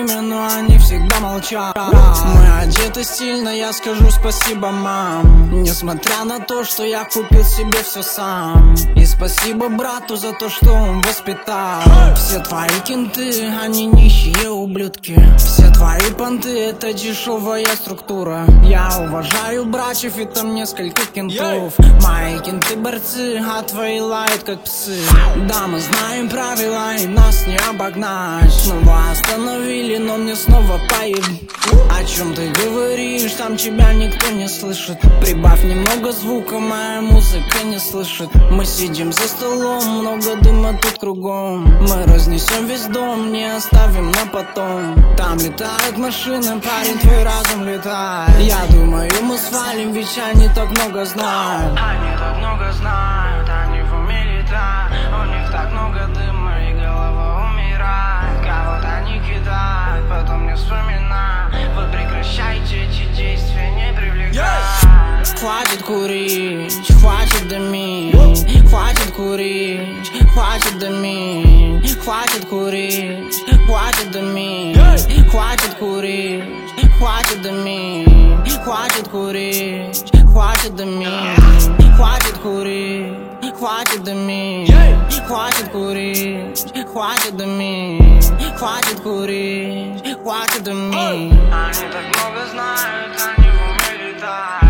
время, но они всегда молчат. Мы одеты стильно, я скажу спасибо, мам, несмотря на то, что я купил себе все сам. И спасибо брату за то, что он воспитал. Все твои кенты, они нищие ублюдки. Все твои понты, это дешевая структура. Я уважаю братьев и там несколько кентов. Мои кенты борцы, а твои лают как псы. Да, мы знаем правила и нас не обогнать. Снова остановили, но мне снова поеб. О чем ты говоришь, там тебя никто не слышит. Прибавь немного звука, моя музыка не слышит. Мы сидим за столом, много дыма тут кругом. Мы разнесем весь дом, не оставим на потом. Там летают машины, парень, твой разум летает. Я думаю, мы свалим, ведь они так много знают. Они так много знают, они в уме летают. У них так много дыма и голова умирает. Кого-то они кидают, потом не вспоминают. Вы прекращайте эти действия, не привлекают. Хватит курить, хватит дымить. Хватит курить, хватит дымить. Хватит курить, хватит дымить. Хватит курить, хватит дымить. Хватит курить, хватит дымить. Хватит курить, хватит дымить. Хватит курить, хватит дымить. Хватит курить, хватит дымить. Они так много знают, они в уме летают.